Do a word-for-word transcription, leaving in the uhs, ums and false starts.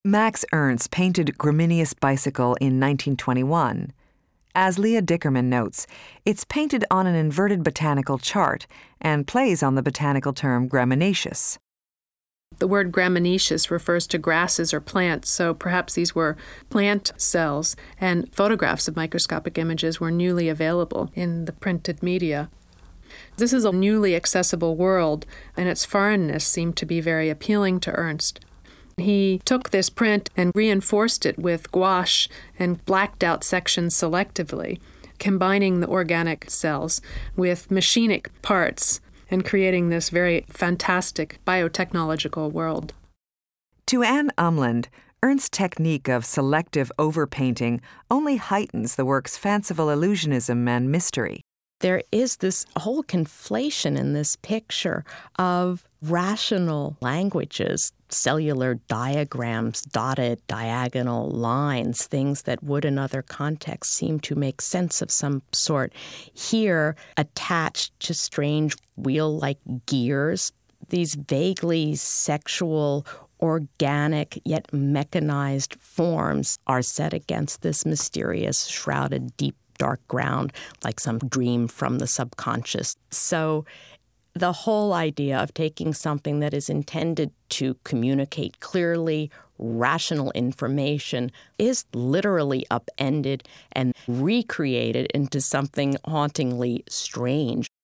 Max Ernst painted Graminius Bicycle in nineteen twenty-one. As Leah Dickerman notes, it's painted on an inverted botanical chart and plays on the botanical term gramineous. The word gramineous refers to grasses or plants, so perhaps these were plant cells, and photographs of microscopic images were newly available in the printed media. This is a newly accessible world, and its foreignness seemed to be very appealing to Ernst. He took this print and reinforced it with gouache and blacked out sections selectively, combining the organic cells with machinic parts and creating this very fantastic biotechnological world. To Anne Umland, Ernst's technique of selective overpainting only heightens the work's fanciful illusionism and mystery. There is this whole conflation in this picture of rational languages, cellular diagrams, dotted diagonal lines, things that would in other contexts seem to make sense of some sort. Here, attached to strange wheel-like gears, these vaguely sexual, organic yet mechanized forms are set against this mysterious, shrouded, deep, dark ground, like some dream from the subconscious. So the whole idea of taking something that is intended to communicate clearly rational information is literally upended and recreated into something hauntingly strange.